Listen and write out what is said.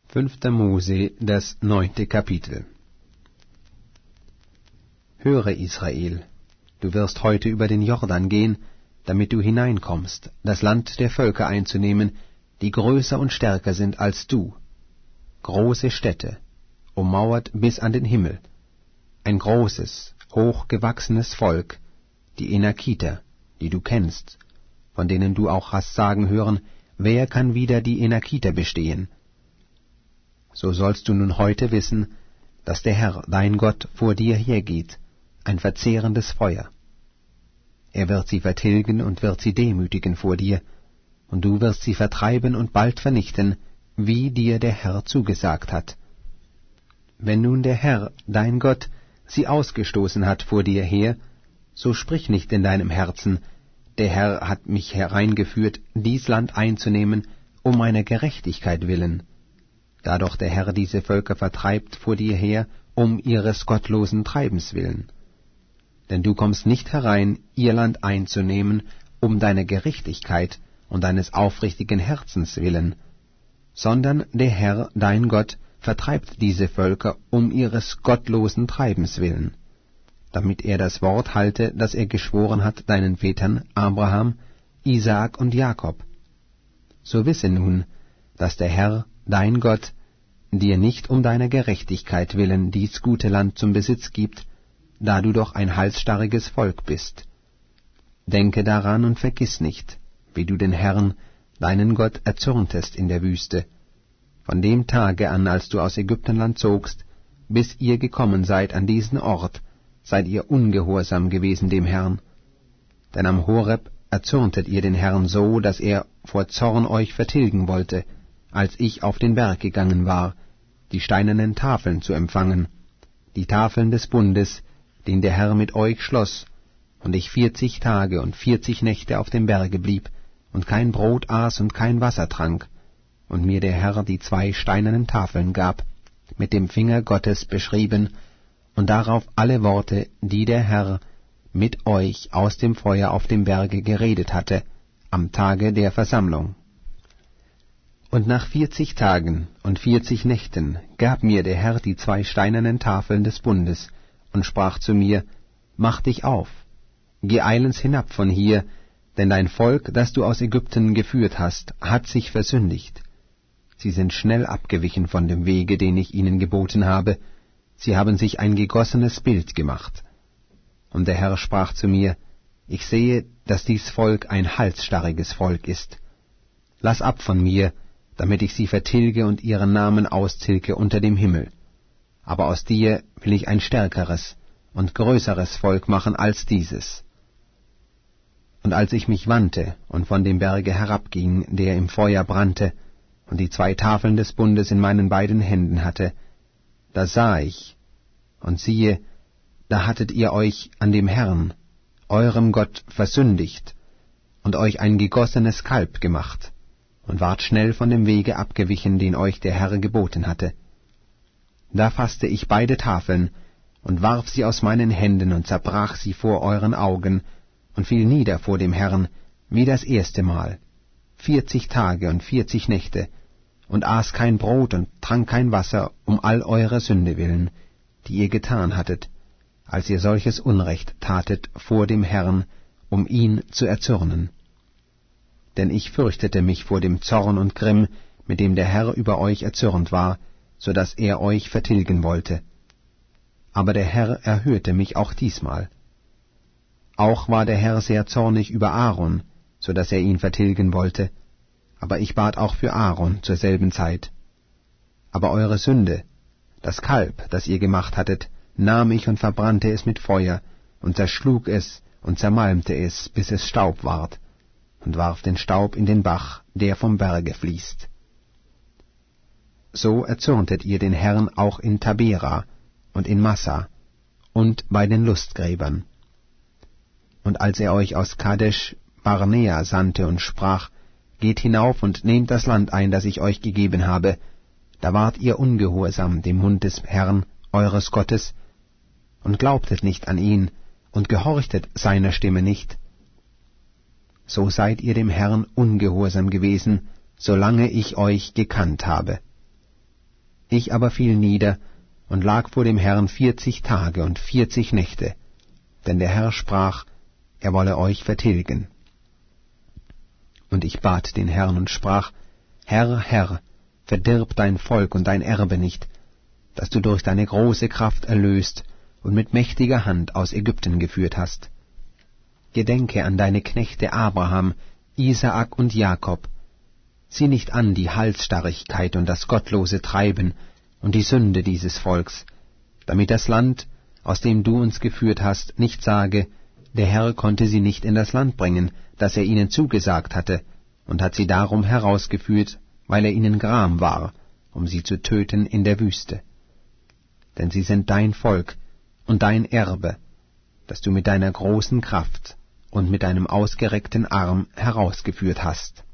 5. Mose, das 9. Kapitel. Höre, Israel, du wirst heute über den Jordan gehen, damit du hineinkommst, das Land der Völker einzunehmen, die größer und stärker sind als du. Große Städte, ummauert bis an den Himmel, ein großes, hochgewachsenes Volk, die Enakiter, die du kennst, von denen du auch hast sagen hören, wer kann wider die Enakiter bestehen? So sollst du nun heute wissen, dass der Herr, dein Gott, vor dir hergeht, ein verzehrendes Feuer. Er wird sie vertilgen und wird sie demütigen vor dir, und du wirst sie vertreiben und bald vernichten, wie dir der Herr zugesagt hat. Wenn nun der Herr, dein Gott, sie ausgestoßen hat vor dir her, so sprich nicht in deinem Herzen, der Herr hat mich hereingeführt, dies Land einzunehmen, um meiner Gerechtigkeit willen. Da doch der Herr diese Völker vertreibt vor dir her, um ihres gottlosen Treibens willen. Denn du kommst nicht herein, ihr Land einzunehmen, um deiner Gerechtigkeit und deines aufrichtigen Herzens willen, sondern der Herr, dein Gott, vertreibt diese Völker um ihres gottlosen Treibens willen, damit er das Wort halte, das er geschworen hat deinen Vätern Abraham, Isaak und Jakob. So wisse nun, dass der Herr, dein Gott, dir nicht um deiner Gerechtigkeit willen dies gute Land zum Besitz gibt, da du doch ein halsstarriges Volk bist. Denke daran und vergiss nicht, wie du den Herrn, deinen Gott, erzürntest in der Wüste, von dem Tage an, als du aus Ägyptenland zogst, bis ihr gekommen seid an diesen Ort, seid ihr ungehorsam gewesen dem Herrn. Denn am Horeb erzürntet ihr den Herrn so, dass er vor Zorn euch vertilgen wollte, als ich auf den Berg gegangen war, die steinernen Tafeln zu empfangen, die Tafeln des Bundes, den der Herr mit euch schloss, und ich 40 Tage und 40 Nächte auf dem Berge blieb, und kein Brot aß und kein Wasser trank, und mir der Herr die 2 steinernen Tafeln gab, mit dem Finger Gottes beschrieben, und darauf alle Worte, die der Herr mit euch aus dem Feuer auf dem Berge geredet hatte, am Tage der Versammlung. Und nach 40 Tagen und 40 Nächten gab mir der Herr die 2 steinernen Tafeln des Bundes und sprach zu mir, Mach dich auf, geh eilends hinab von hier, denn dein Volk, das du aus Ägypten geführt hast, hat sich versündigt. Sie sind schnell abgewichen von dem Wege, den ich ihnen geboten habe, sie haben sich ein gegossenes Bild gemacht. Und der Herr sprach zu mir, Ich sehe, dass dies Volk ein halsstarriges Volk ist. Lass ab von mir, damit ich sie vertilge und ihren Namen austilge unter dem Himmel. Aber aus dir will ich ein stärkeres und größeres Volk machen als dieses. Und als ich mich wandte und von dem Berge herabging, der im Feuer brannte, und die 2 Tafeln des Bundes in meinen beiden Händen hatte, da sah ich, und siehe, da hattet ihr euch an dem Herrn, eurem Gott, versündigt und euch ein gegossenes Kalb gemacht, und wart schnell von dem Wege abgewichen, den euch der Herr geboten hatte. Da faßte ich beide Tafeln und warf sie aus meinen Händen und zerbrach sie vor euren Augen und fiel nieder vor dem Herrn, wie das erste Mal, 40 Tage und 40 Nächte, und aß kein Brot und trank kein Wasser um all eure Sünde willen, die ihr getan hattet, als ihr solches Unrecht tatet vor dem Herrn, um ihn zu erzürnen. Denn ich fürchtete mich vor dem Zorn und Grimm, mit dem der Herr über euch erzürnt war, so dass er euch vertilgen wollte. Aber der Herr erhörte mich auch diesmal. Auch war der Herr sehr zornig über Aaron, so dass er ihn vertilgen wollte, aber ich bat auch für Aaron zur selben Zeit. Aber eure Sünde, das Kalb, das ihr gemacht hattet, nahm ich und verbrannte es mit Feuer, und zerschlug es und zermalmte es, bis es Staub ward, und warf den Staub in den Bach, der vom Berge fließt. So erzürntet ihr den Herrn auch in Tabera und in Massa und bei den Lustgräbern. Und als er euch aus Kadesh Barnea sandte und sprach, Geht hinauf und nehmt das Land ein, das ich euch gegeben habe, da wart ihr ungehorsam dem Mund des Herrn, eures Gottes, und glaubtet nicht an ihn und gehorchtet seiner Stimme nicht. So seid ihr dem Herrn ungehorsam gewesen, solange ich euch gekannt habe. Ich aber fiel nieder und lag vor dem Herrn 40 Tage und 40 Nächte, denn der Herr sprach, er wolle euch vertilgen. Und ich bat den Herrn und sprach, Herr, Herr, verdirb dein Volk und dein Erbe nicht, das du durch deine große Kraft erlöst und mit mächtiger Hand aus Ägypten geführt hast. Gedenke an deine Knechte Abraham, Isaak und Jakob. Sieh nicht an die Halsstarrigkeit und das gottlose Treiben und die Sünde dieses Volks, damit das Land, aus dem du uns geführt hast, nicht sage, der Herr konnte sie nicht in das Land bringen, das er ihnen zugesagt hatte, und hat sie darum herausgeführt, weil er ihnen gram war, um sie zu töten in der Wüste. Denn sie sind dein Volk und dein Erbe, das du mit deiner großen Kraft und mit deinem ausgereckten Arm herausgeführt hast.